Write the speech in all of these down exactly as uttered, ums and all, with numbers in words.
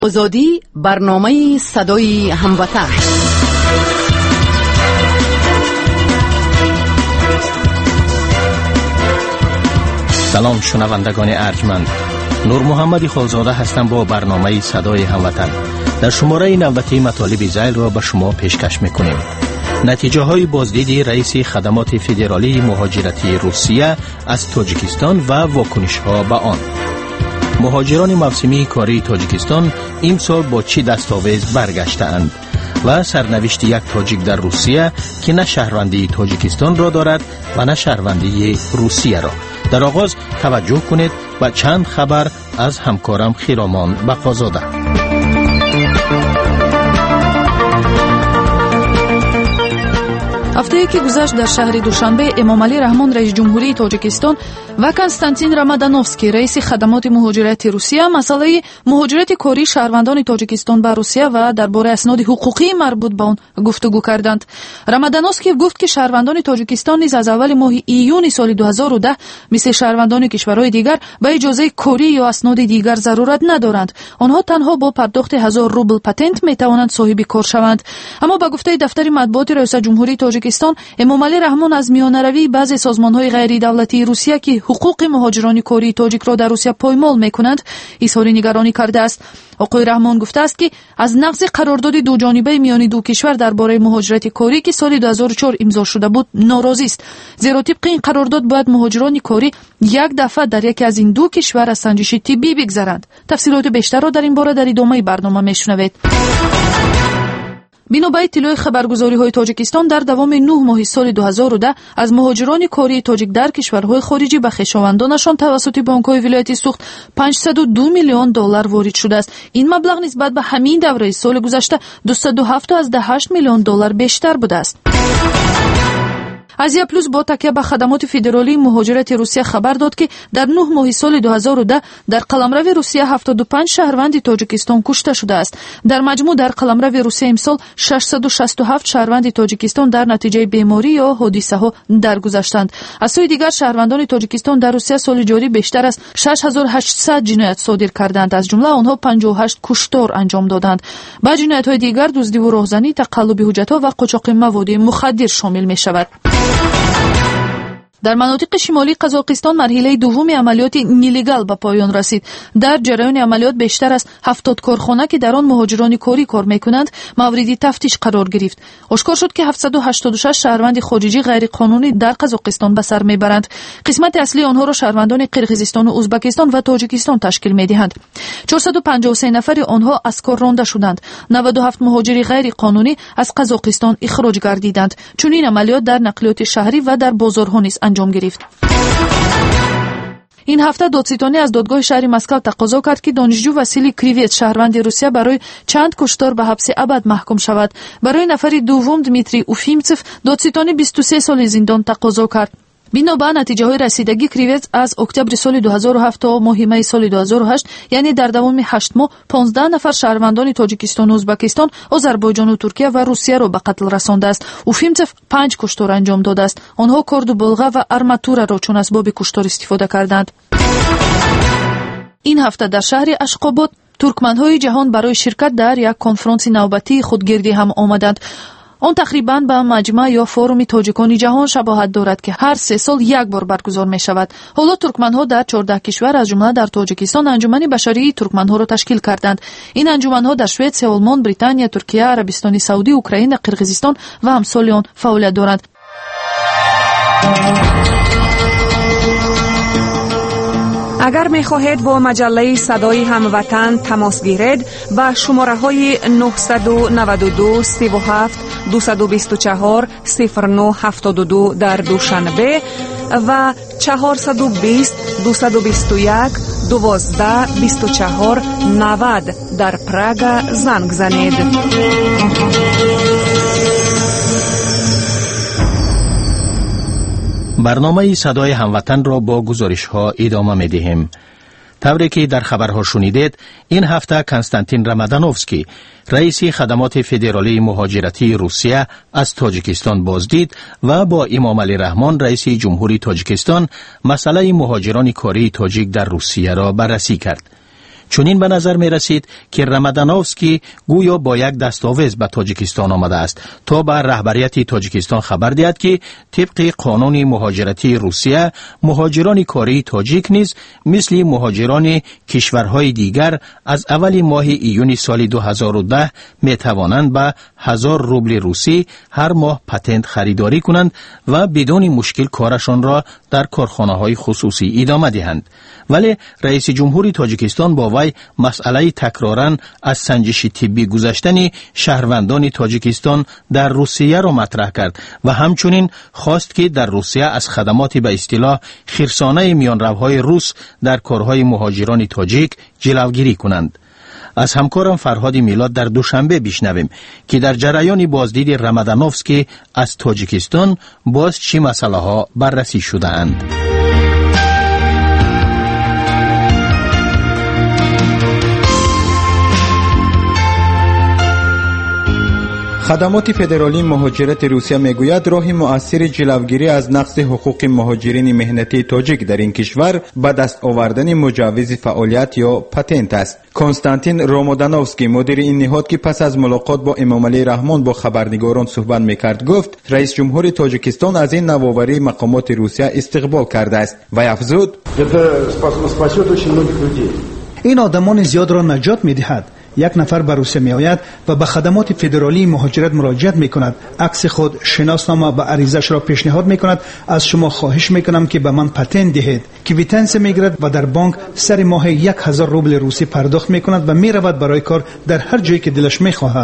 آزادی، برنامه صدای هموطن. سلام شنوندگان ارجمند، نور محمد خالزاده هستم با برنامه صدای هموطن. در شماره نوبتی مطالب زیل را به شما پیشکش میکنیم. نتیجه های بازدید رئیس خدمات فدرالی مهاجرتی روسیه از تاجیکستان و واکنش ها به آن. مهاجران موسمی کاری تاجیکستان این سال با چی دستاویز برگشتند و سرنوشت یک تاجیک در روسیه که نه شهروندی تاجیکستان را دارد و نه شهروندی روسیه را. در آغاز توجه کنید و چند خبر از همکارم خیرامان بقازاده. هفته‌ای که گذشت در شهر دوشنبه، امامعلی رحمان رئیس جمهوری تاجیکستان و کنستانتین رامادانوفسکی رئیس خدمات مهاجرتی روسیه مسئله مهاجرت کاری شهروندان تاجیکستان به روسیه و درباره اسناد حقوقی مربوط به آن گفتگو کردند. رامادانوفسکی گفت که شهروندان تاجیکستان نیز از اول ماه ایون سال دو هزار و ده مثل شهروندان کشورهای دیگر به اجازه کاری یا اسناد دیگر ضرورت ندارند. آنها تنها با پرداخت هزار روبل پتنت می توانند صاحب کار شوند. اما به گفته دفتر مطبوعات رئیس جمهوری تاجیکستان، امامعلی رحمان از میانروی بعضی سازمان‌های غیر دولتی روسیه که حقوق مهاجران کاری تاجیک را در روسیه پایمال می‌کنند اظهار نگرانی کرده است. آقای رحمان گفته است که از نقض قرارداد دو جانبه میان دو کشور درباره مهاجرت کاری که سال دو هزار و چهار امضا شده بود ناراضی است. زیرا طبق این قرارداد باید مهاجران کاری یک دفعه در یکی از این دو کشور از سنجش طبی بگذرند. تفصیلات بیشتر را در این باره در ادامه برنامه میشنوید. بنا به اطلاع خبرگزاری‌های تاجیکستان، در دوام نه ماه سال دو هزار و ده از مهاجران کاری تاجیک در کشورهای خارجی به خویشاوندانشان توسط بانک‌های ولایتی سوخت پانصد و دو میلیون دلار وارد شده است. این مبلغ نسبت به همین دوره سال گذشته دویست و هفتاد و هشت میلیون دلار بیشتر بوده است. آزیا پلوس با تکیه به خدمات فدرالی مهاجرت روسیه خبر داد که در نه ماه سال دو هزار و ده در قلمرو روسیه هفتاد و پنج شهروند تاجیکستان کشته شده است. در مجموع در قلمرو روسیه امسال ششصد و شصت و هفت شهروند تاجیکستان در نتیجه بیماری یا حادثه ها درگذشتند. از سوی دیگر شهروندان تاجیکستان در روسیه سال جاری بیشتر از شش هزار و هشتصد جنایت صادر کردند. از جمله آنها پنجاه و هشت کشتار انجام دادند. با جنایت‌های دیگر دزدی و راهزنی، تقلب حجت‌ها و قاچاق مواد مخدر شامل می‌شود. در مناطق شمالی قزاقستان مرحله دوم عملیات نیلیگال به پایان رسید. در جریان عملیات بیشتر از هفتاد کارخانه که در آن مهاجران کاری کار میکنند مورد تفتیش قرار گرفت. آشکار شد که هفتصد و هشتاد و شش شهروند خارجی غیر قانونی در قزاقستان به سر میبرند. قسمت اصلی آنها را شهروندان قرقیزستان و ازبکستان و تاجیکستان تشکیل میدهند. چهارصد و پنجاه و سه نفر آنها از کار رانده شدند. نود و هفت مهاجر غیر قانونی از قزاقستان اخراج گردیدند. چون این عملیات در نقلیات شهری و در بازارها نیز انجام گرفت. این هفته دادستانی از دادگاه شهر مسکو تقاضا کرد که دانشجو واسیلی کریویت شهروند روسیه برای چند کشتار به حبس ابد محکوم شود. برای نفر دوم دمیتری اوفیمتسف دادستانی بیست و سه سال زندان تقاضا کرد. بنا به نتیجه های رسیدگی، کریویت از اکتبر سال دو هزار و هفت تا ماه می سال دو هزار و هشت یعنی در دوام هشت ماه پانزده نفر شهروندان تاجیکستان و ازبکستان، آذربایجان و ترکیه و روسیه را به قتل رسانده است. اوفیمتسف پنج کشتار انجام داده است. آنها کرد و بلغه و ارماتور را چون اسباب کشتار استفاده کردند. این هفته در شهر اشخاباد ترکمن‌های جهان برای شرکت در یک کنفرانس نوبتی خودگردی هم آمدند. آن تقریباً به مجمع یا فوروم تاجیکان جهان شباهت دارد که هر سه سال یک بار برگزار می شود. حالا ترکمن‌ها در چهارده کشور از جمله در تاجیکستان انجمن بشری ترکمن‌ها را تشکیل کردند. این انجمن‌ها در سوئد، آلمان، بریتانیا، ترکیه، عربستان سعودی، اوکراین، قرقیزستان و همسال آن فعالیت دارند. اگر می خواهید با مجله صدای هموطن تماس گیرید، به شماره های نه نه دو سه هفت دو دو چهار صفر نه هفت دو در دوشنبه و چهارصد و بیست دویست و بیست و یک دوازده بیست و چهار نود در پراگ زنگ زنید. برنامه صدای هموطن را با گزارش ها ادامه می دهیم. طوری که در خبرها شنیدید، این هفته کنستانتین رامادانوفسکی رئیس خدمات فدرالی مهاجرتی روسیه از تاجیکستان بازدید و با امامعلی رحمان رئیس جمهوری تاجیکستان مسئله مهاجران کاری تاجیک در روسیه را بررسی کرد. چنین به نظر می رسید که رامادانوفسکی گویا با یک دستاویز به تاجیکستان آمده است تا به رهبریت تاجیکستان خبر دهد که طبق قانون مهاجرتی روسیه مهاجران کاری تاجیک نیز مثل مهاجران کشورهای دیگر از اول ماه ایون سال دو هزار و ده می توانند به هزار روبل روسی هر ماه پتنت خریداری کنند و بدون مشکل کارشان را در کارخانه های خصوصی ادامه دهند. ولی رئیس جمهور تاجیکستان با وی مسئله تکرارن از سنجش طبی گذشتن شهروندان تاجیکستان در روسیه را مطرح کرد و همچنین خواست که در روسیه از خدمات به اصطلاح خرسانه میانروهای روس در کارهای مهاجران تاجیک جلوگیری کنند. از همکارم فرهاد میلاد در دوشنبه بشنویم که در جریان بازدید رامادانوفسکی از تاجیکستان باز چه مسئله ها بررسی شده اند. خدمات فدرالی مهاجرت روسیه میگوید راه مؤثر جلوگیری از نقض حقوق مهاجرین مهنتی تاجیک در این کشور به دست آوردن مجوز فعالیت یا پتنت است. کنستانتین رامادانوفسکی مدیر این نهاد که پس از ملاقات با امامعلی رحمان با خبرنگاران صحبت میکرد گفت رئیس جمهور تاجیکستان از این نوآوری مقامات روسیه استقبال کرده است و افزود این آدمان زیاد را نجات میدهد. یک نفر به روسیه می آید و به خدمات فدرالی مهاجرت مراجعت می کند. عکس خود، شناسنامه و عریضش را پیشنهاد می کند. از شما خواهش می کنم که به من پتنت دهید. کویتنس می گیرد و در بانک سر ماه یک هزار روبل روسی پرداخت می کند و می رود برای کار در هر جایی که دلش می خواهد.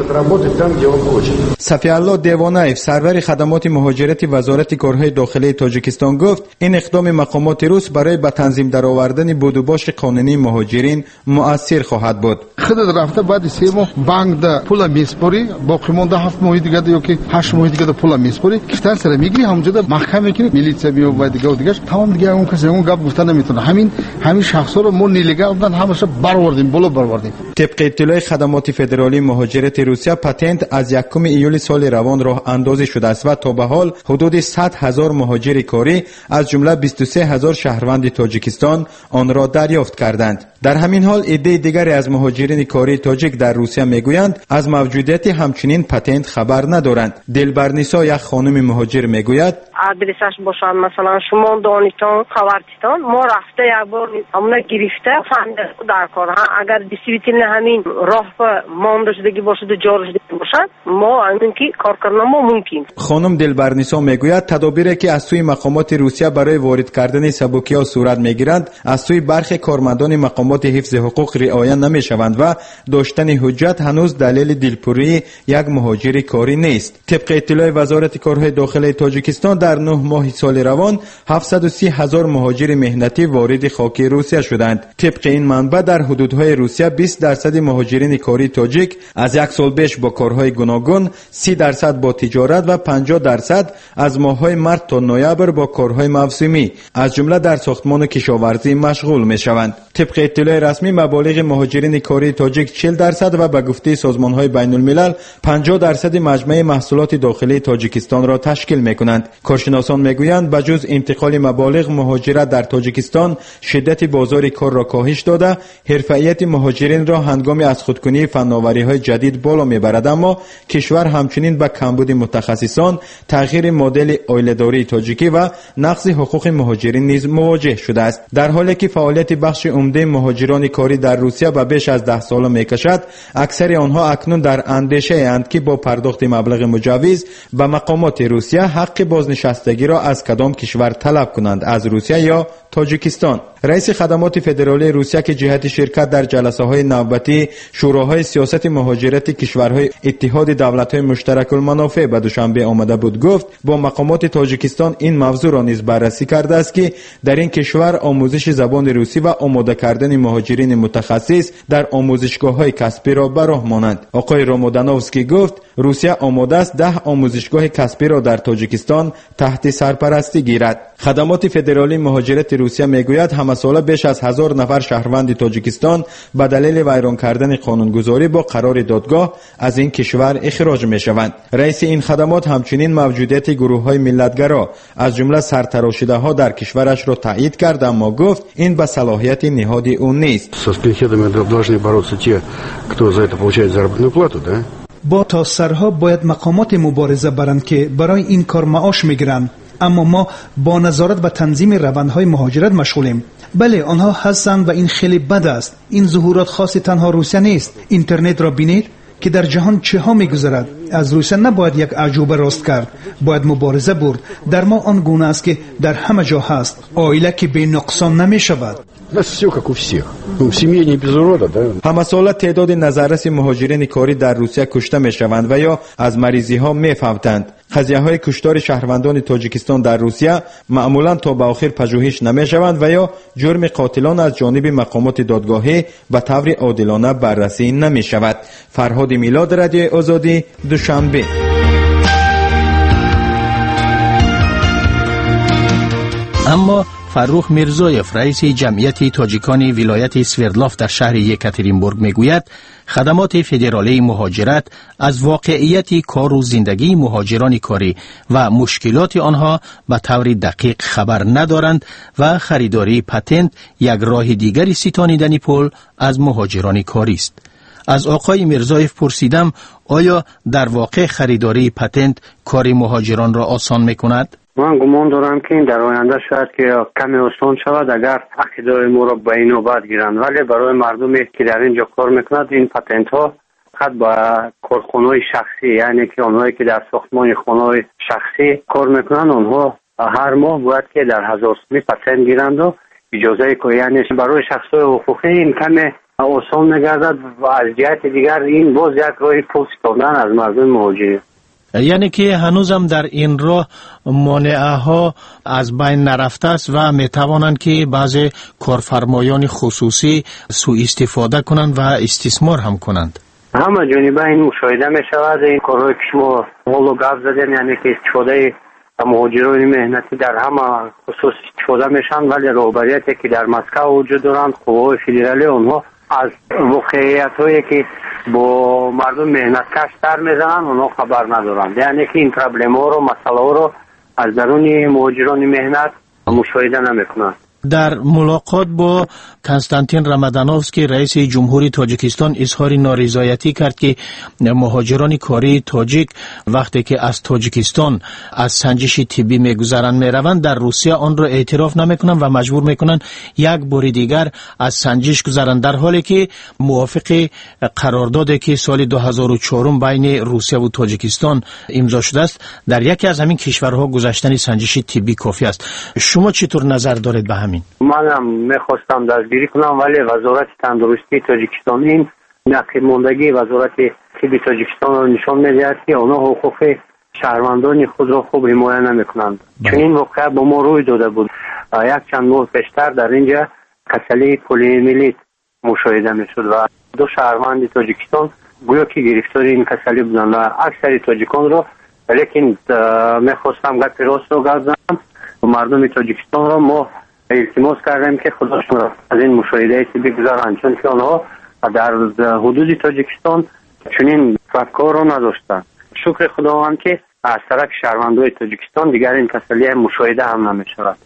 صفی الله دیوانایف سرور خدمات مهاجرت وزارت کارهای داخلی تاجیکستان گفت این اقدام مقامات روس برای به تنظیم درآوردن بودوباش قانونی مهاجرین مؤثر خواهد بود. خودت رفته بعد سه ماه بانک ده پول میسپاری باقی مونده هفت ماه دیگه یا که هشت ماه دیگه پول میسپاری کشتن سر میگیری همونجا ده محکمه که میلیتسیا میو و دیگه و دیگه تمام دیگه اون کسی اون گپ گفتن نمیتونه. همین همین شخصا رو ما نیلیگال بودن همش برآوردیم بالا برآوردیم. طبق اطلاع خدمات فدرالی مهاجرت روسیه پتنت از یکم ایول سال روان راه اندازی شده است و تا به حال حدود صد هزار مهاجر کاری از جمله بیست و سه هزار شهروند تاجیکستان آن را دریافت کردند. در همین حال عده دیگری از مهاجرین کاری تاجیک در روسیه میگویند از موجودیت همچنین پتنت خبر ندارند. دلبرنیسا یک خانم مهاجر میگوید آدرسش باشد مثلا شما دانشتان خبرتان ما رفته یک بار همون گرفته فهمیده در کار اگر دیسیویتین همین راه مانده شدگی باشد و جاری شدگی باشد ما همین که کار کردن ما ممکن. خانم دلبرنیسا میگوید تدابیری که از سوی مقامات روسیه برای وارد کردن سبوکی‌ها صورت میگیرند از سوی برخی کارمندان مقامات حفظ حقوق رعایت نمیشوند و داشتن حجت هنوز دلیل دلپوری یک مهاجر کاری نیست. طبق اطلاع وزارت کارهای داخلی تاجیکستان در نه ماه سال روان هفتصد و سی هزار مهاجر مهنتی وارد خاک روسیه شدند. طبق این منبع در حدودهای روسیه بیست درصد مهاجرین کاری تاجیک از یک سال پیش با کارهای گوناگون، سی درصد با تجارت و پنجاه درصد از ماههای مارس تا نوامبر با کارهای موسمی از جمله در ساختمان و کشاورزی مشغول میشوند. طبق اطلاع رسمی مبالغ مهاجرین کاری تاجیک چهل درصد و به گفته سازمان‌های بین الملل پنجاه درصد مجموع محصولات داخلی تاجیکستان را تشکیل می‌کنند. کارشناسان میگویند بجز انتقال مبالغ مهاجرت در تاجیکستان شدت بازار کار را کاهش داده، حرفه‌ایت مهاجرین را هنگام از خودکنی فناوری‌های جدید بالا میبرد، اما کشور همچنین به کمبود متخصصان، تغییر مدل عائله‌داری تاجیکی و نقض حقوق مهاجرین نیز مواجه شده است. در حالی که فعالیت بخش عمده مهاجران کاری در روسیه به بیش از ده سال میکشد، اکثر آنها اکنون در اندیشه اند که با پرداخت مبلغ مجوز به مقامات روسیه حق بازنشستگی را از کدام کشور طلب کنند، از روسیه یا تاجیکستان. رئیس خدمات فدرالی روسیه که جهت شرکت در جلسه های نوبتی شوراهای سیاست مهاجرت کشورهای اتحاد دولت‌های مشترک المنافع به دوشنبه آمده بود گفت با مقامات تاجیکستان این موضوع را نیز بررسی کرده است که در این کشور آموزش زبان روسی و آماده کردن مهاجرین متخصص در آموزشگاه‌های کسبی را به راه مانند. آقای رامادانوفسکی گفت روسیه آماده است ده آموزشگاه کسبی را در تاجیکستان تحت سرپرستی گیرد. خدمات فدرالی مهاجرت روسیه میگوید همه ساله بیش از هزار نفر شهروند تاجیکستان به دلیل ویران کردن قانونگذاری با قرار دادگاه از این کشور اخراج میشوند. رئیس این خدمات همچنین موجودیت گروه‌های ملتگرا از جمله سرتراشیده‌ها در کشورش را تایید کرد، اما گفت این به صلاحیت نهادی او نیست. با تا سرها باید مقامات مبارزه برند که برای این کار معاش میگیرند، اما ما با نظارت و تنظیم روندهای مهاجرت مشغولیم. بله آنها هستند و این خیلی بد است. این ظهورات خاص تنها روسیه نیست. اینترنت را بینید که در جهان چه ها میگذرد. از روسیه نباید یک اعجوبه راست کرد، باید مبارزه برد. در ما آن گونه است که در همه جا هست. عائله که به نقصان نمی شود. همه ساله تعداد نظررس مهاجرین کاری در روسیه کشته می شوند و یا از مریضی ها می فوتند. قضیه های کشتار شهروندان تاجیکستان در روسیه معمولا تا به آخر پژوهش نمی شوند و یا جرم قاتلان از جانب مقامات دادگاهی به طور عادلانه بررسی نمی شود. فرهاد میلاد، رادیو آزادی، دوشنبه. اما فرخ میرزایف، رئیس جمعیت تاجیکان ولایت سوردلاف در شهر یکاترینبورگ میگوید خدمات فدرالی مهاجرت از واقعیت کار و زندگی مهاجران کاری و مشکلات آنها به طور دقیق خبر ندارند و خریداری پتنت یک راه دیگری ستانیدن پول از مهاجران کاری است. از آقای میرزایف پرسیدم آیا در واقع خریداری پتنت کار مهاجران را آسان میکند؟ من گمان دارم که این در آینده شاید که کمی آسان شود اگر عقیده‌های ما را به این نوبت گیرند، ولی برای مردمی که در اینجا کار میکنند این پتنت ها فقط با کارخانه‌های شخصی، یعنی که آنهایی که در ساختمان خانه‌های شخصی کار میکنند آنها هر ماه باید که در هزار سومی پتنت گیرند و اجازه که یعنی برای شخصای حقوقی این کمی آسان میگردد و از جهت دیگر این باز یک راه پول ستاندن از مردم مهاجرین. یعنی که هنوزم در این راه مانعه ها از بین نرفته است و می توانند که بعضی کارفرمایان خصوصی سوء استفاده کنند و استثمار هم کنند. همه جانبه این مشاهده می شود. این کارهای که شما حالا گفت زدن، یعنی که استفاده مهاجران مهنتی در همه خصوص استفاده میشن، ولی رهبریتی که در مسکو وجود دارند، قوای فدرالی، آنها از واقعیت هایی که با مردم مهنت کش سر میزنن اونها خبر ندارند. یعنی که این پرابلم ها رو، مسئله ها رو از درون مهاجران مهنت مشاهده نمیکنند. در ملاقات با کنستانتین رامادانوفسکی رئیس جمهوری تاجیکستان اظهار نارضایتی کرد که مهاجران کاری تاجیک وقتی که از تاجیکستان از سنجش طبی میگذرند میروند در روسیه آن را اعتراف نمیکنند و مجبور میکنند یک بار دیگر از سنجش گذرند، در حالی که موافق قراردادی که سال دو هزار و چهار بین روسیه و تاجیکستان امضا شده است در یکی از همین کشورها گذشتن سنجش طبی کافی است. شما چطور نظر دارید به همین؟ منم میخواستم دستگیری کنم، ولی وزارت تندرستی تاجیکستان این نقل ماندگی وزارت طب تاجیکستان را نشان میدهد که آنها حقوق شهروندان خود را خوب حمایت نمیکنند. چون این واقعه با ما روی داده بود. یک چند ماه پیشتر در اینجا کسلی پلیمیلیت مشاهده میشد و دو شهروند تاجیکستان گویا که گرفتار این کسلی بودند و اکثر تاجیکان را، لیکن میخواستم گپ راست رو گفتم و مردم تاجیکستان را ما التماس کردیم که خودشون را از این مشاهده طبی بگذارند، چون که آنها در حدود تاجیکستان چنین فکر رو نداشتند. شکر خداوند که از طرف شهروندان تاجیکستان دیگر این کسلی مشاهده هم نمی شود.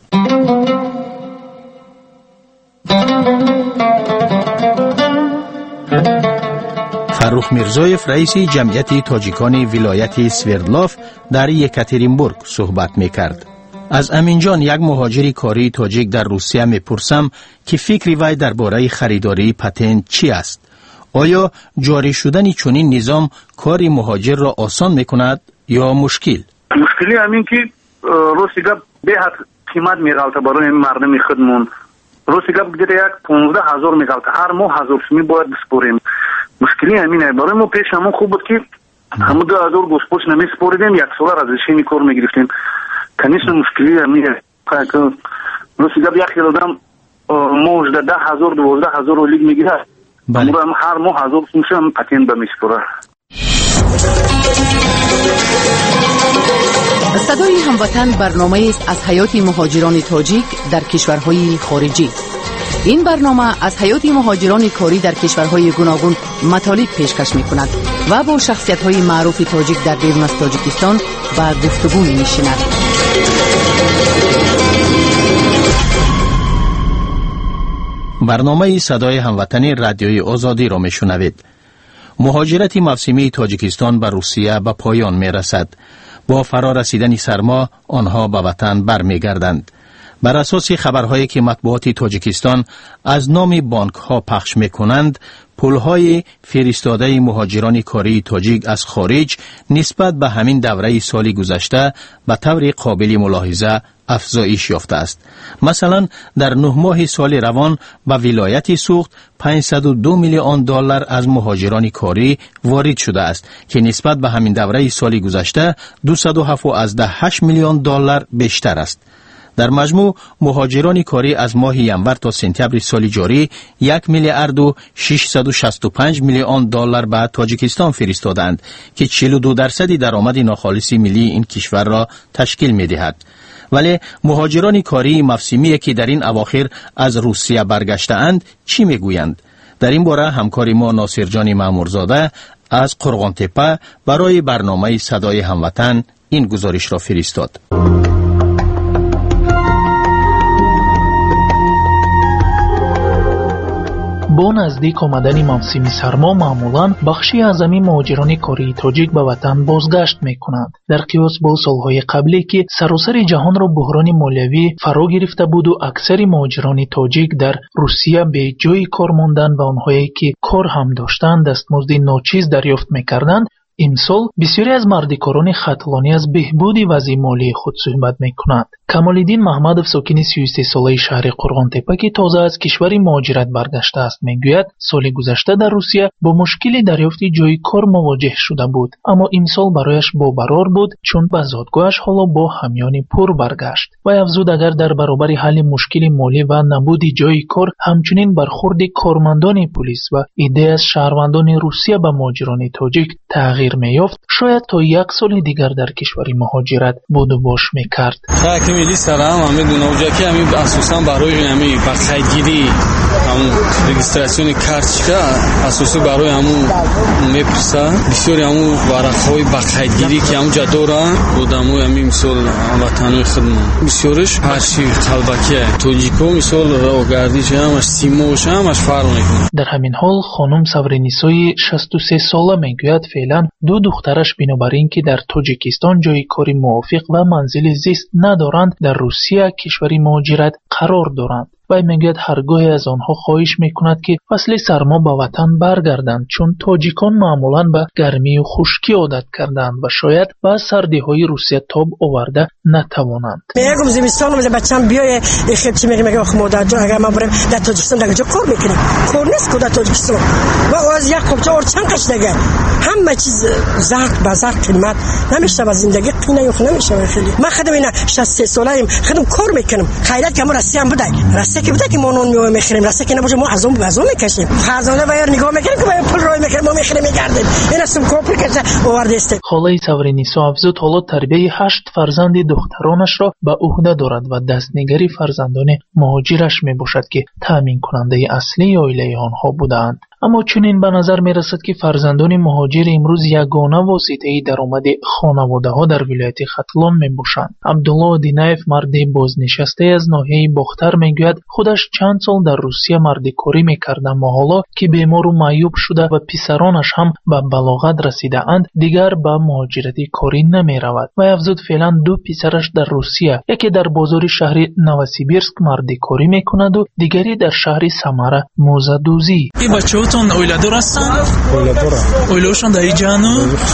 فرخ میرزایف رئیس جمعیت تاجیکان ولایت سوردلاف در یکاترینبورگ صحبت می کرد. از امینجان یک مهاجر کاری تاجیک در روسیه میپرسم که فکری وی درباره خریداری پتنت چی است؟ آیا جاری شدن چنین نظام کار مهاجر را آسان میکند یا مشکل؟ مشکلی همین که روسیه به حد قیمت میغلطه برای مردم خودمون. روسیه گفته یک پانزده هزار میغلطه، هر ماه هزار سومی باید بسپوریم. مشکلی همینه. برای ما پیش همون خوب بود که همون دو هزار گوسپوش نمیسپوریدیم، یک سال از اشینی کار میگرفتیم. کنیش مشکلی همینه. روسیه گفت یک کیلوگرم موج ده هزار دوازده هزار لیگ میگیره. بله. هر ماه هزار سومی هم پتنت به میسپوره. صدای هموطن برنامه است از حیات مهاجران تاجیک در کشورهای خارجی. این برنامه از حیات مهاجران کاری در کشورهای گوناگون مطالب پیشکش می کند و با شخصیت‌های معروف تاجیک در بیرون از تاجیکستان و گفتگو می نشیند. برنامه صدای هموطنی رادیوی آزادی را می شنوید. مهاجرت موسمی تاجیکستان به روسیه به پایان می رسد. با فرا رسیدن سرما آنها به وطن برمیگردند. بر اساس خبرهایی که مطبوعات تاجیکستان از نام بانک ها پخش می کنند، پولهای فرستاده مهاجران کاری تاجیک از خارج نسبت به همین دوره سال گذشته به طور قابل ملاحظه افزایش یافته است. مثلا در نه ماه سال روان به ولایت سوخت پانصد و دو میلیون دلار از مهاجران کاری وارد شده است که نسبت به همین دوره سال گذشته دویست و هفت و هشت میلیون دلار بیشتر است. در مجموع مهاجران کاری از ماه ینور تا سپتامبر سال جاری یک میلیارد و ششصد و شصت و پنج میلیون دلار به تاجیکستان فرستادند که چهل و دو درصد درآمد ناخالص ملی این کشور را تشکیل می‌دهد. ولی مهاجران کاری موسمی که در این اواخر از روسیه برگشته‌اند چی میگویند؟ در این باره همکار ما ناصر جان مامورزاده از قرغانتپه برای برنامه صدای هموطن این گزارش را فرستاد. با نزدیک آمدن موسم سرما معمولاً بخشی اعظمی مهاجران کاری تاجیک به وطن بازگشت می‌کنند. در قیاس با سالهای قبلی که سراسر جهان را بحران مالیوی فرا گرفته بود و اکثر مهاجران تاجیک در روسیه به جای کار ماندن و آنهایی که کار هم داشتند دستمزد ناچیز دریافت می‌کردند، امسال بسیاری از مردکاران خطلانی از بهبود وضع مالی خود صحبت می‌کنند. کمال‌الدین محمدов ساکن سی و سه ساله شهر قرغانتپه که تازه از کشور مهاجرت برگشته است میگوید سال گذشته در روسیه با مشکل دریافت جای کار مواجه شده بود، اما امسال برایش باورار بود چون به زادگاهش حالا با همیان پر برگشت. و افزود اگر در برابر حل مشکل مالی و نبود جای کار همچنین برخورد کارمندان پلیس و ایده از شهروندان روسیه به مهاجران تاجیک تغییر میافت، شاید تا یک سال دیگر در کشور مهاجرت بود و باش میکرد. ملی سرام همه دونوجا که همین اساسا برای همین با خریدگیری همون رجیستراسیون کارتشکا اساسا برای همون میپرسن بسیاری همون ورقهای با خریدگیری که همون جدورن بودمو همین مثال وطنوی خدمت بسیارش هرچی قلبکی توجیکو مثال راهگردیش همش سیموش همش فرق میکنه. در همین حال خانم صبرنیسای شصت و سه ساله میگوید فعلا دو دخترش بنابراین که در تاجیکستان جای کاری موافق و منزل زیست ندارند در روسیه کشوری مهاجرت قرار دارند. و میگوید هرگاهی از آنها خواهش میکند که فصل سرما به وطن برگردند چون تاجیکان معمولاً به گرمی و خشکی عادت کردند و شاید به سردی های روسیه تاب آورده نتوانند. میگم زمستان میگم بچه‌م بیای خیلی میگم میگم خب مادر جان اگر ما بریم در تاجیکستان دیگه کار میکنیم کار نیست که در تاجیکستان و از یک خوبچه اور چند قش دیگه همه چیز زرد به زرد قیمت نمیشه و زندگی قینه یخ نمیشه خیلی. من خودم اینا شصت و سه ساله‌ام خودم کار میکنم خیرات که ما راستی هم بده راستی که بده که ما نون میخریم راستی که نباشه ما از اون بازو میکشیم خزانه باید نگاه میکنیم که باید پول روی میکنیم ما میخریم میگردیم این اسم کپر که آورده است. خاله صبرنیسا افزود حالا تربیت هشت فرزند دخترانش را به عهده دارد و دستنگری فرزندان مهاجرش میباشد که تامین کننده اصلی عائله آنها بودند. اما چنین به نظر می رسد که فرزندان مهاجر امروز یگانه واسطه درآمد خانواده ها در ولایت ختلان می باشند. عبدالله دینایف مرد بازنشسته از ناحیه باختر می گوید خودش چند سال در روسیه مردکاری می کرد اما حالا که بیمار و معیوب شده و پسرانش هم به بلاغت رسیده اند دیگر به مهاجرت کاری نمی رود. و افزود فعلا دو پسرش در روسیه، یکی در بازار شهر نوسیبیرسک مردکاری می کند و دیگری در شهر سمره موزه دوزی. تون اویلادور هستن؟ اویلادور اویلاشون در ایجانو؟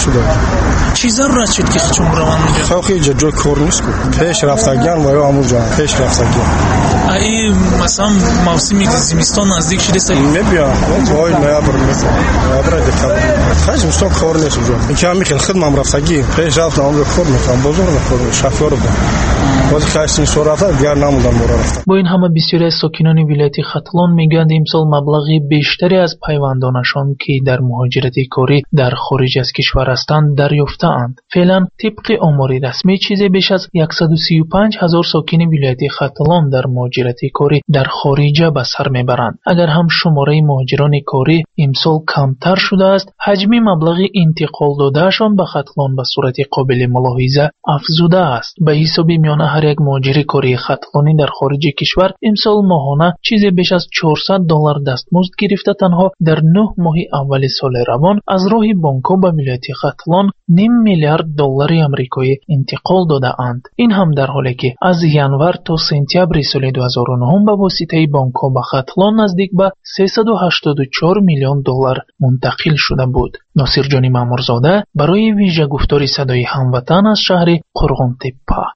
چی ضرورت شد که چون روان میگه؟ خیلی جا جا کار نیست که پیش رفتگیان و یا همون جا پیش رفتگیان ای مثلا موسمی زمستان نزدیک شده است میبیا وای نوامبر میشه نوامبر دکتر خیلی مشت حساب کار نیست اونجا. این که همین خدمت رفتگی پیش رفت نام به خود میکنم بزرگ میکنم شفیار بودم باز خواستین سرعت دیگر نموندن برا رفتن. با این همه بسیاری از ساکنان ولایت ختلان میگویند امسال مبلغی بیشتری از پیوندانشان که در مهاجرت کاری در خارج از کشور هستند دریافته‌اند. فعلا طبق آمار رسمی چیزی بیش از صد و سی و پنج هزار ساکن ولایت ختلان در مهاجرت کاری در خارج به سر میبرند. اگر هم شماره مهاجران کاری امسال کمتر شده است، حجم مبلغ انتقال دادهشان به ختلان به صورت قابل ملاحظه افزوده است. به حساب میانه هر یک مهاجر کاری ختلانی در خارج کشور امسال ماهانه چیزی بیش از چهارصد دلار دستمزد گرفته تنها در نه ماه اول سال روان از راه بانک‌ها به ولایت ختلان نیم میلیارد دلار آمریکایی انتقال داده اند. این هم در حالی که از ینور تا سپتامبر سال دو هزار و نه به واسطه بانک‌ها به ختلان نزدیک به سیصد و هشتاد و چهار میلیون دلار منتقل شده بود. ناصر جانی مامورزاده برای ویژه گفتار صدای هموطن از شهر قرغن‌تپه.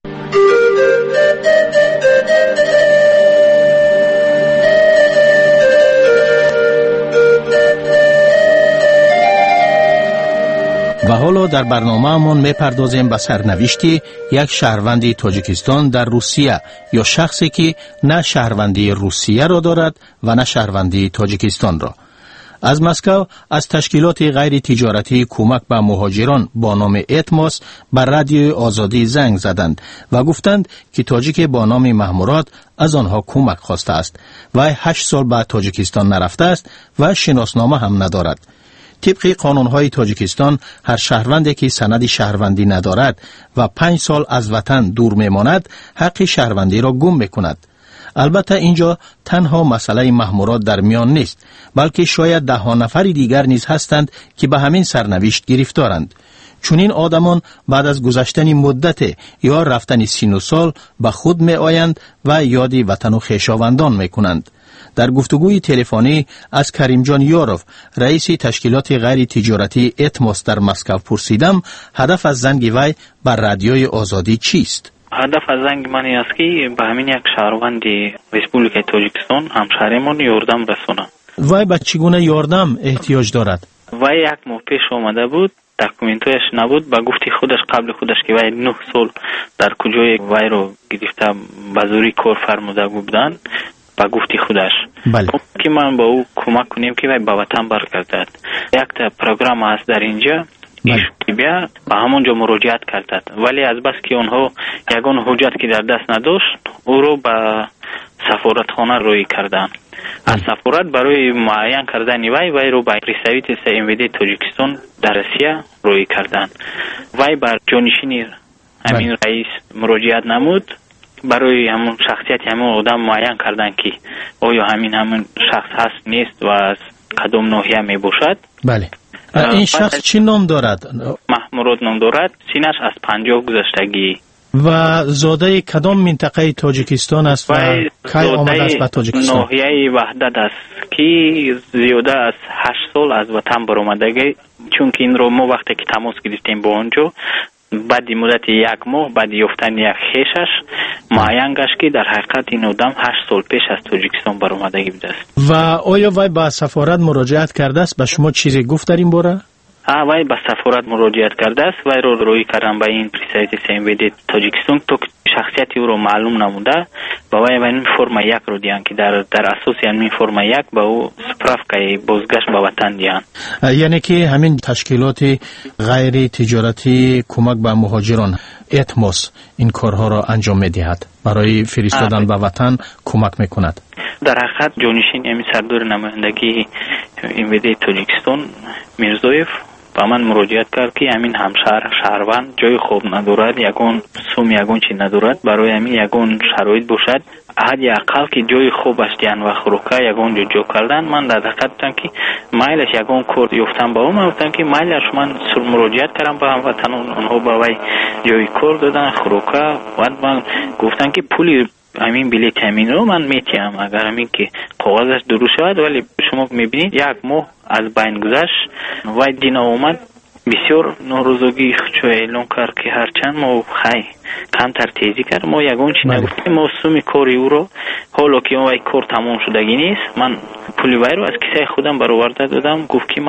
و حالا در برنامه‌مون میپردازیم به سرنوشتی یک شهروندی تاجیکستان در روسیه یا شخصی که نه شهروندی روسیه را دارد و نه شهروندی تاجیکستان را. از مسکو از تشکیلات غیر تجارتی کمک به مهاجران با نام اتموس بر رادیو آزادی زنگ زدند و گفتند که تاجیک با نام محمورات از آنها کمک خواسته است و هشت سال به تاجیکستان نرفته است و شناسنامه هم ندارد. طبق قانون‌های تاجیکستان هر شهروندی که سند شهروندی ندارد و پنج سال از وطن دور میماند حق شهروندی را گم میکند. البته اینجا تنها مسئله محمورات در میان نیست، بلکه شاید ده ها نفر دیگر نیز هستند که به همین سرنوشت گرفتارند. چون این آدمان بعد از گذشتن مدت یا رفتن سن و سال به خود می آیند و یاد وطن و خویشاوندان می کنند. در گفتگوی تلفنی از کریم جان یاروف رئیس تشکیلات غیر تجارتی اتموس در مسکو پرسیدم هدف از زنگ وی بر رادیوی آزادی چیست؟ هدف از زنگ من است که به همین یک شهروند ریسپوبلیک تاجیکستان همشهریمون یاردم رسونم. وی به چگونه یاردم احتیاج دارد؟ وی یک ماه پیش آمده بود، دکومنتایش نبود، با گفتی خودش قبل خودش که وی نه سال در کجای وی رو گرفته به زوری کار فرموده بودن با گفتی خودش. بله. که من با او کمک کنیم که وی به وطن برگردد. یک تا پروگرام هست در اینجا که بیا به همونجا مراجعت کردد، ولی از بس که اونها یگان حجت که در دست نداشت او رو به سفارتخانه روی کردن. از سفارت برای معین کردن وی وی رو به پرسویت سیمویدی تاجیکستان در روسیه روی کردن. وی بر جانشین همین رئیس مراجعت نمود، برای همون شخصیت همون آدم معین کردن که آیا همین همون شخص هست نیست و از کدام ناحیه می باشد. بله. این شخص چی نام دارد؟ محمورات نام دارد. سینش از پنجاه گذشتگی. و زاده کدام منطقه تاجیکستان است و کی آمده است به تاجیکستان؟ ناحیه وحدت است که زیاده از هشت سال از وطن برآمدگی، چون که این رو ما وقتی که تماس گرفتیم با اونجا بعد مدت یک ماه بعد یافتن یک خیشش معین گشت که در حقیقت این آدم هشت سال پیش از تاجیکستان برآمدگی بوده است. و آیا وی به سفارت مراجعت کرده است؟ به شما چیزی گفت در این باره؟ وی به سفارت مراجعت کرده است، وی رو روی کردن به این پرسویت سیمویدی تاجیکستان تو شخصیتی او رو معلوم نموده با وی این فرم یک رو دیان که در در اساس این فرم یک با او سپرافکای بازگشت به وطن دیان. یعنی که همین تشکیلات غیر تجارتی کمک به مهاجران اتموس این کارها را انجام میدهد، برای فرستادن به وطن کمک میکند. در حقیقت جانشین امی سردار نمایندگی سیمویدی تاجیکستان میرزویف با من مراجعت کرد که همین همشهر شهروند جای خوب ندارد، یگان سوم یگان چی ندارد، برای همین یگان شرایط باشد حدی اقل که جای خوب است دیان و خروکه یگان جو جو کردن. من در دقیقت بودم که مایلش یگان کرد یفتم با اون بودم که مایلش من سر مراجعت کردم با هموطن اونها با وی جای کرد دادن خروکه و من گفتن که پولی همین بلیت همین رو من میتیم اگر همین که کاغذش درست شود، ولی شما میبینید یک ماه از بین گذشت و دینا اومد بسیار ناروزگی خچو اعلان کرد که هرچند ما خی کمتر تیزی کرد ما یگان چی نگفتیم موسمی کاری او رو حالا که اون وی کار تمام شدگی نیست من پولی وی رو از کیسه خودم برآورده دادم. گفت که من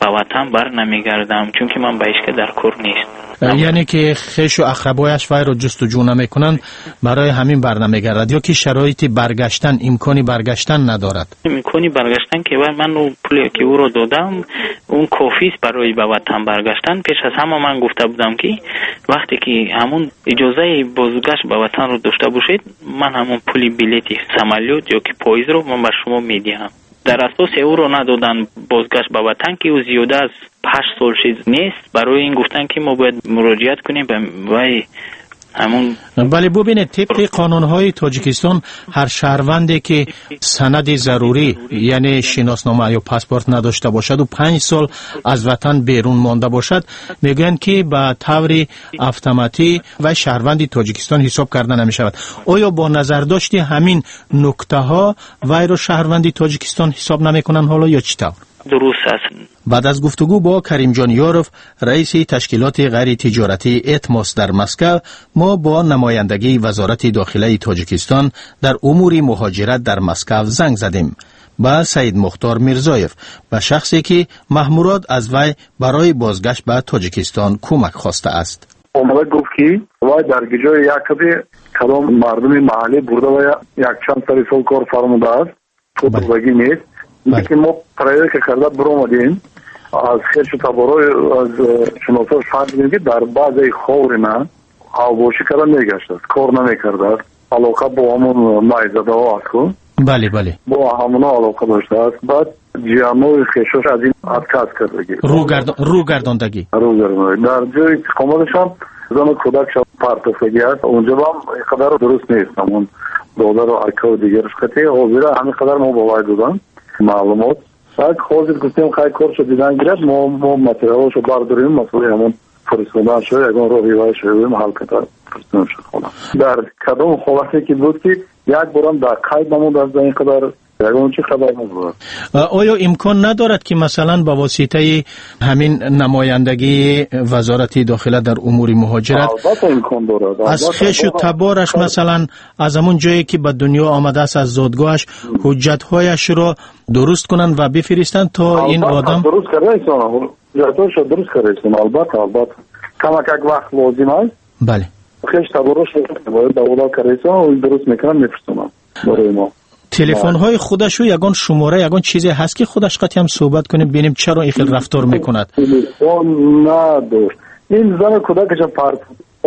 ба ватан бар намегардам, чунки ман ба ишка дар кор нест. یعنی که خیش و اقربایش وای رو جستجو نمیکنند، برای همین بر نمیگردد، یا که شرایط برگشتن، امکانی برگشتن ندارد. امکانی برگشتن که بر من اون پولی که او رو دادم اون کافی است برای به وطن برگشتن. پیش از همه من گفته بودم که وقتی که همون اجازه بازگشت به وطن رو داشته باشید، من همون پولی بلیت سمالیات یا که پاییز رو من بر شما میدیم. در اساس او رو ندادن بازگشت به وطن که او زیاده از هشت سال شد نیست، برای این گفتن که ما باید مراجعت کنیم به وای همون. بله ببینید، طبق قانون‌های تاجیکستان هر شهروندی که سند ضروری یعنی شناسنامه یا پاسپورت نداشته باشد و پنج سال از وطن بیرون مانده باشد، میگن که به طور اتوماتیک و شهروندی تاجیکستان حساب کرده نمی‌شود. آیا با نظر داشتی همین نکته ها وای رو شهروندی تاجیکستان حساب نمی‌کنن حالا یا چطور؟ درست است. بعد از گفتگو با کریم جان یاروف، رئیس تشکیلات غیر تجارتی اتماس در مسکو، ما با نمایندگی وزارت داخله تاجیکستان در امور مهاجرت در مسکو زنگ زدیم. با سید مختار میرزایف، و شخصی که محمورات از وی برای بازگشت به تاجیکستان کمک خواسته است. اومد گفت که وای در گجای یک کدی کدام مردم محلی برده و یک چند سال سال کار فرموده است، تو بگی نیست. که ما پرایده که کرده برامدیم از خیلی تبارای از شناساش فهمیدیم که در بعضی خوری نه آبوشی کرده میگشت است، کار نمیکرده، علاقه با همون مایزده ها است کن. بله بله با همون علاقه داشته است. بعد جیانوی خیشوش از این ادکاز کردگی رو, گردان... رو گرداندگی رو گرداندگی در جای اقامتشان زن کودکش پرتفگی است. اونجا با هم قدر درست نیست، همون دادر و عکه و دیگرش خطی حاضره همین قدر ما باید دادن معلومات. بعد حاضر گفتیم خیلی کار شد دیدن گرد ما ما مطریالشو برداریم، مسئله همون فرستادن شد اگه رو ریوای شدیم حل کتر فرستادن شد. خدا در کدام خلاصه که بود که یک بارم در قید نمود از این قدر اون چی خبر نبود. آیا امکان ندارد که مثلا با واسطه همین نمایندگی وزارت داخله در امور مهاجرت امکان دارد از خیش و تبارش مثلا از همون جایی که به دنیا آمده است از زادگاهش حجت‌هایش را درست کنن و بفرستن تا این آدم درست کرده ایستان حجت‌هایش درست کرده ایستان. البته البته کمک یک وقت لازم است. بله خیش تبارش باید دولت کرده ایستان و درست میکنن میفرستن برای ما. تلفن های خودش و یگان شماره یگان چیزی هست که خودش قطعی هم صحبت کنیم ببینیم چرا این خیلی رفتار میکند. تلفن نداشت. این زن کودکش پرت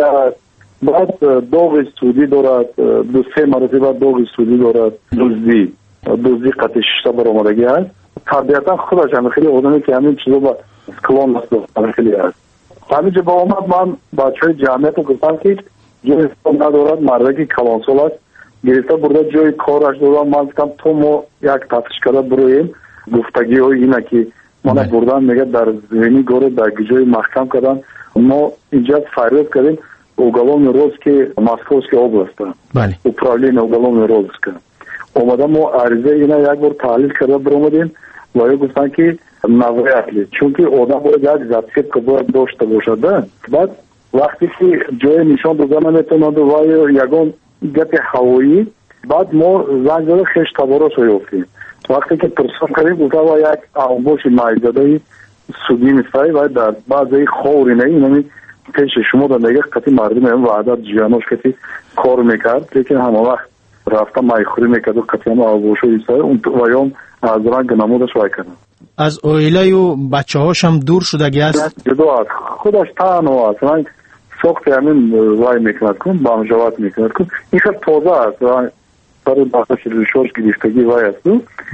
بعد داغ استودی دارد، دو سه مرتبه بعد داغ استودی دارد، دزدی دزدی قطع شیشته برآمدگی است. طبیعتا خودش هم خیلی آدمی که همین چیزا با کلان است خیلی است. همین جا با اومد من بچهای جمعیت گفتم که جای ندارد، مردی کلان سال است گرفته برده جای کارش دادم. من گفتم تو ما یک تفتیش کرده برویم گفتگی های اینه که منو بردن میگه در زمینی گاره در جای محکم کردن. ما اینجا فریاد کردیم اوگلام روز که مسکوسکی область بله управление اوگلام روز که اومدم ما عریضه اینا یک بار تحلیل کرده برامدیم و گفتن که نوعیت چون که آدم باید یک ظرفیت که باید داشته باشد. بعد وقتی که جای نشان دادن نمیتوند و یگان گپ هوایی بعد ما زنگ زده خیش تبارش رو یافتیم. وقتی که پرسان کردیم گفته و یک آبوش مایزده سودی میسته و در بعضی خوری نه اینمی پیش شما در نگه قطعی مردم هم و عدد جیانوش کتی کار میکرد لیکن همه وقت رفته مایخوری میکرد و قطعی هم آبوش رو ایسته و یا از رنگ نمودش وای کردن. از اویله و بچه هاش هم دور شدگی است؟ جدا است. خودش تنها است. من ساخت همین وای میکند کن با همجوات میکند کن. این خیلی تازه است و سر بخش ریشوش گریفتگی وای است.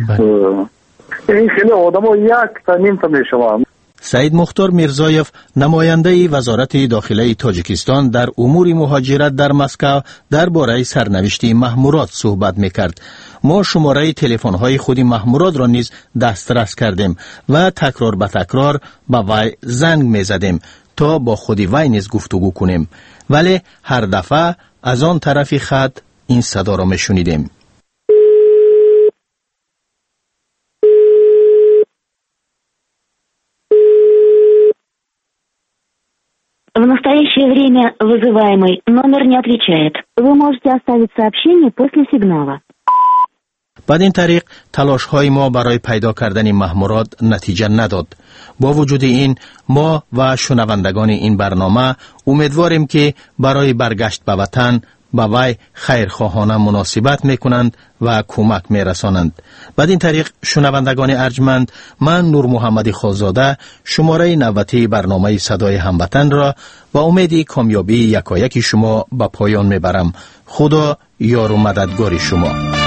این خیلی آدم ها یک تا نیم تا میشوام. سید مختار میرزایف، نماینده وزارت داخله تاجیکستان در امور مهاجرت در مسکو درباره سرنوشت محمورات صحبت میکرد. ما شماره تلفن های خود محمورات را نیز دسترس کردیم و تکرار به تکرار به وی زنگ میزدیم تا با خود وی نیز گفتگو کنیم، ولی هر دفعه از آن طرف خط این صدا را میشنیدیم. В настоящее время вызываемый номер не отвечает. Вы можете оставить сообщение после сигнала. بدین طریق تلاش های ما برای پیدا کردن مأمورات نتیجه نداد. با وجود این ما و شنوندگان این برنامه امیدواریم که برای برگشت به وطن به وی خیرخواهانه مناسبت می کنند و کمک می رسانند. بدین طریق شنوندگان ارجمند، من نور محمدی خالزاده شماره نوتی برنامه صدای هموطن را با امید کامیابی یکایک شما به پایان می برم. خدا یار و مددگار شما.